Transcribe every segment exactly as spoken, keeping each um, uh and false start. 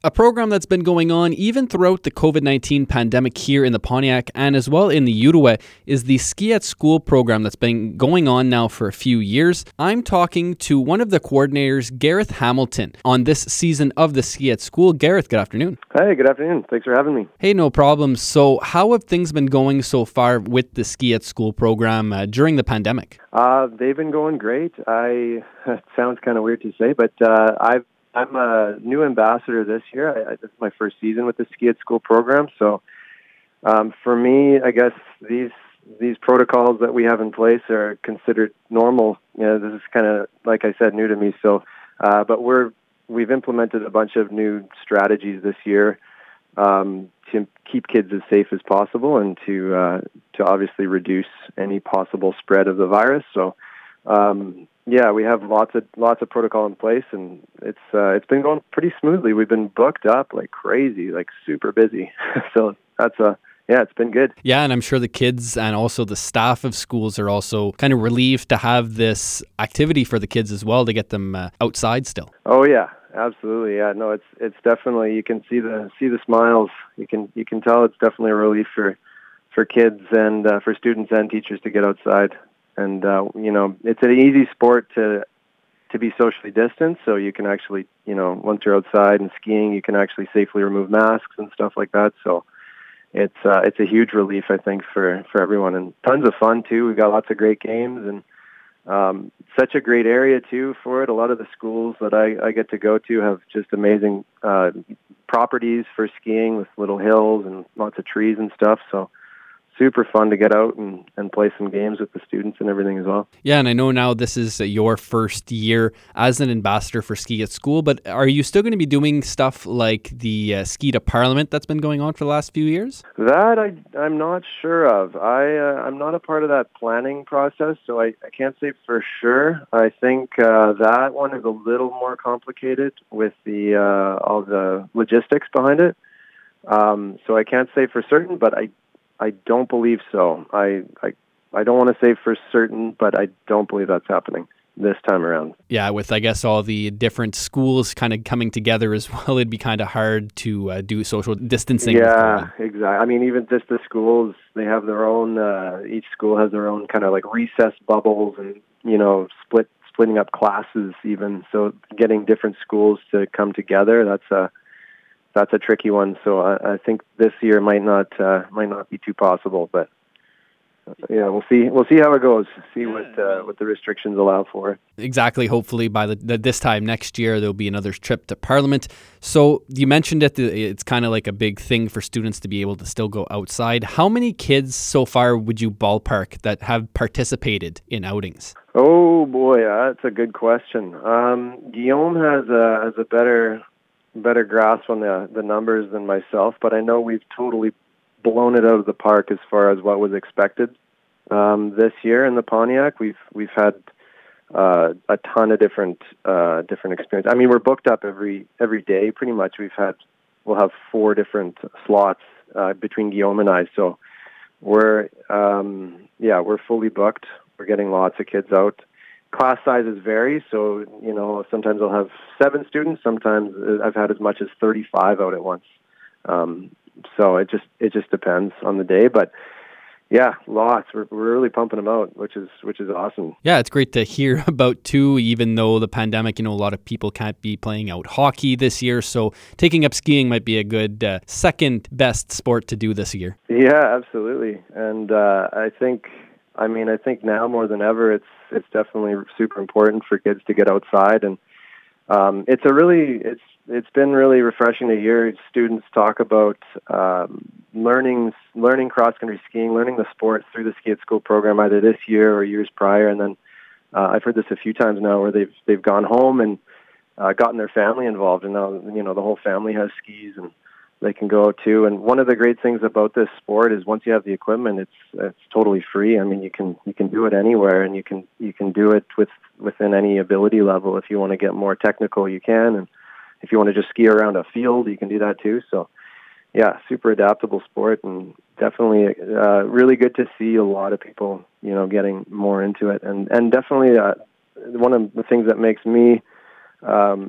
A program that's been going on even throughout the covid nineteen pandemic here in the Pontiac and as well in the Outaouais is the Ski at School program that's been going on now for a few years. I'm talking to one of the coordinators, Gareth Hamilton, on this season of the Ski at School. Gareth, good afternoon. Hey, good afternoon. Thanks for having me. Hey, no problem. So how have things been going so far with the Ski at School program uh, during the pandemic? Uh, they've been going great. I it sounds kind of weird to say, but uh, I've I'm a new ambassador this year. I, I, this is my first season with the Ski at School program. So um, for me, I guess these these protocols that we have in place are considered normal. You know, this is kind of, like I said, new to me. So, uh, but we're we've implemented a bunch of new strategies this year um, to keep kids as safe as possible and to uh, to obviously reduce any possible spread of the virus. So. Um, Yeah, we have lots of lots of protocol in place, and it's uh, it's been going pretty smoothly. We've been booked up like crazy, like super busy. So that's a yeah, it's been good. Yeah, and I'm sure the kids and also the staff of schools are also kind of relieved to have this activity for the kids as well to get them uh, outside still. Oh yeah, absolutely. Yeah, no, it's it's definitely, you can see the see the smiles. You can you can tell it's definitely a relief for for kids and uh, for students and teachers to get outside. And, uh, you know, it's an easy sport to to be socially distanced, so you can actually, you know, once you're outside and skiing, you can actually safely remove masks and stuff like that. So it's uh, it's a huge relief, I think, for, for everyone. And tons of fun, too. We've got lots of great games and um, such a great area, too, for it. A lot of the schools that I, I get to go to have just amazing uh, properties for skiing with little hills and lots of trees and stuff, so super fun to get out and, and play some games with the students and everything as well. Yeah, and I know now this is your first year as an ambassador for Ski at School, but are you still going to be doing stuff like the uh, Ski to Parliament that's been going on for the last few years? That I, I'm not sure of. I, uh, I'm not a part of that planning process, so I, I can't say for sure. I think uh, that one is a little more complicated with the uh, all the logistics behind it. Um, so I can't say for certain, but I I don't believe so. I, I I don't want to say for certain, but I don't believe that's happening this time around. Yeah, with, I guess, all the different schools kind of coming together as well, it'd be kind of hard to uh, do social distancing. Yeah, exactly. I mean, even just the schools, they have their own, uh, each school has their own kind of like recess bubbles and, you know, split splitting up classes even. So getting different schools to come together, that's a That's a tricky one, so I, I think this year might not uh, might not be too possible. But yeah, we'll see. We'll see how it goes. See what uh, what the restrictions allow for. Exactly. Hopefully, by the, the this time next year, there'll be another trip to Parliament. So you mentioned it. It's kind of like a big thing for students to be able to still go outside. How many kids so far would you ballpark that have participated in outings? Oh boy, that's a good question. Um, Guillaume has a has a better. better grasp on the the numbers than myself, but I know we've totally blown it out of the park as far as what was expected um, this year in the Pontiac. We've we've had uh, a ton of different uh, different experiences. I mean, we're booked up every every day pretty much. We've had we'll have four different slots uh, between Guillaume and I, so we're um, yeah we're fully booked. We're getting lots of kids out. Class sizes vary, so, you know, sometimes I'll have seven students. Sometimes I've had as much as thirty-five out at once. Um, so it just it just depends on the day. But yeah, lots. We're, we're really pumping them out, which is which is awesome. Yeah, it's great to hear about too. Even though the pandemic, you know, a lot of people can't be playing out hockey this year, so taking up skiing might be a good uh, second best sport to do this year. Yeah, absolutely. And uh, I think. I mean, I think now more than ever, it's it's definitely super important for kids to get outside, and um, it's a really it's it's been really refreshing to hear students talk about um, learning learning cross country skiing, learning the sport through the Ski at School program, either this year or years prior. And then uh, I've heard this a few times now, where they've they've gone home and uh, gotten their family involved, and now you know the whole family has skis and they can go too. And one of the great things about this sport is once you have the equipment, it's it's totally free. I mean, you can you can do it anywhere, and you can you can do it with within any ability level. If you want to get more technical, you can, and if you want to just ski around a field, you can do that too. So, yeah, super adaptable sport, and definitely uh, really good to see a lot of people, you know, getting more into it, and and definitely uh, one of the things that makes me um,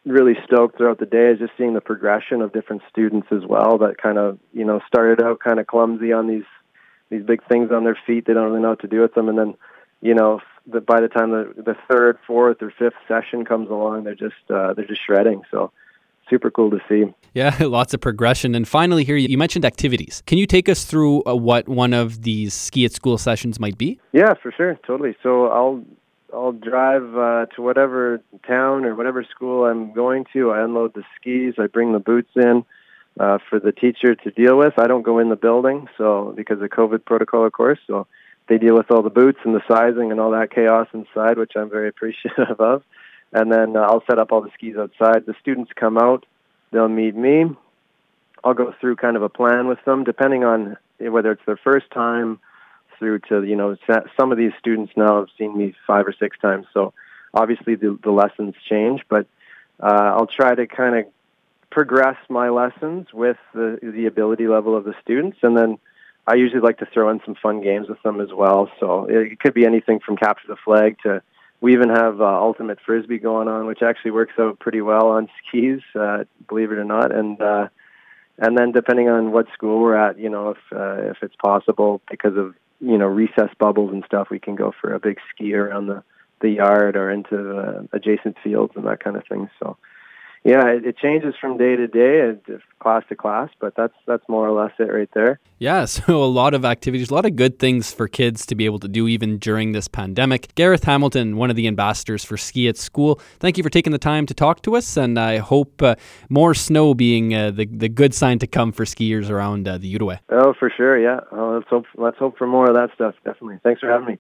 really stoked throughout the day is just seeing the progression of different students as well that kind of, you know, started out kind of clumsy on these these big things on their feet. They don't really know what to do with them. And then, you know, the, by the time the, the third, fourth, or fifth session comes along, they're just uh, they're just shredding. So super cool to see. Yeah, lots of progression. And finally here, you mentioned activities. Can you take us through uh, what one of these Ski at School sessions might be? Yeah, for sure. Totally. So I'll I'll drive uh, to whatever town or whatever school I'm going to. I unload the skis. I bring the boots in uh, for the teacher to deal with. I don't go in the building, so because of COVID protocol, of course. So they deal with all the boots and the sizing and all that chaos inside, which I'm very appreciative of. And then uh, I'll set up all the skis outside. The students come out. They'll meet me. I'll go through kind of a plan with them, depending on whether it's their first time through to, you know, some of these students now have seen me five or six times. So obviously the, the lessons change, but uh, I'll try to kind of progress my lessons with the, the ability level of the students. And then I usually like to throw in some fun games with them as well. So it could be anything from capture the flag to, we even have uh, ultimate frisbee going on, which actually works out pretty well on skis, uh, believe it or not. And uh, and then depending on what school we're at, you know, if uh, if it's possible because of, you know, recess bubbles and stuff, we can go for a big ski around the, the yard or into uh, adjacent fields and that kind of thing. So, yeah, it, it changes from day to day, uh, class to class, but that's that's more or less it right there. Yeah, so a lot of activities, a lot of good things for kids to be able to do even during this pandemic. Gareth Hamilton, one of the ambassadors for Ski at School, thank you for taking the time to talk to us, and I hope uh, more snow being uh, the, the good sign to come for skiers around uh, the Outaouais. Oh, for sure, yeah. Oh, let's hope, let's hope for more of that stuff, definitely. Thanks for having me.